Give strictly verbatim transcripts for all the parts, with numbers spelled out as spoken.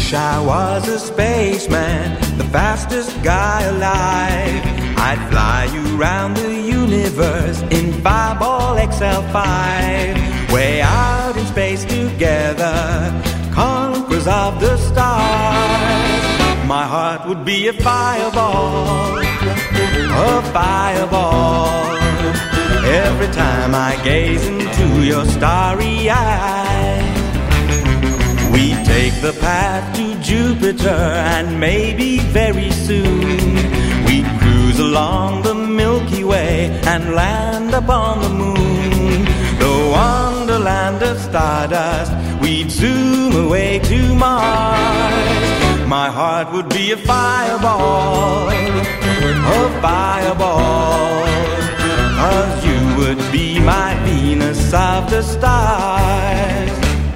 wish I was a spaceman, the fastest guy alive. I'd fly you round the universe in Fireball X L five. Way out in space together, conquerors of the stars. My heart would be a fireball, a fireball. Every time I gaze into your starry eyes. We take the path to Jupiter, and maybe very soon we cruise along the Milky Way and land upon the moon. The wonderland of stardust, we'd zoom away to Mars. My heart would be a fireball, a fireball, 'cause you would be my Venus of the stars.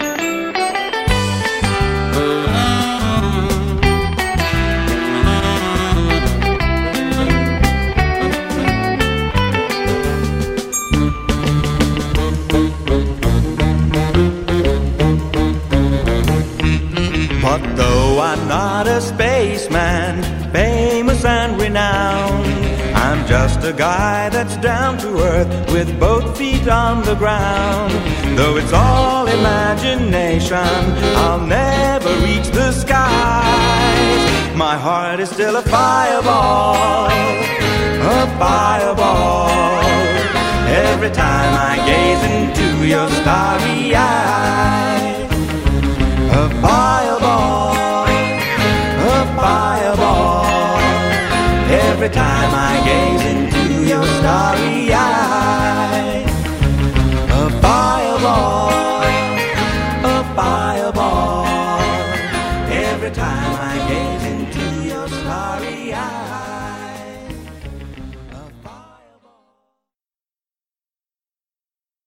But though I'm not a spaceman, famous and renowned, I'm just a guy that's down to earth with both feet on the ground. Though it's all imagination, I'll never reach the skies. My heart is still a fireball, a fireball. Every time I gaze into your starry eyes. A fireball, a fireball. Every time I gaze into your starry eyes. A fireball, a fireball. Every time I gaze into your starry eyes.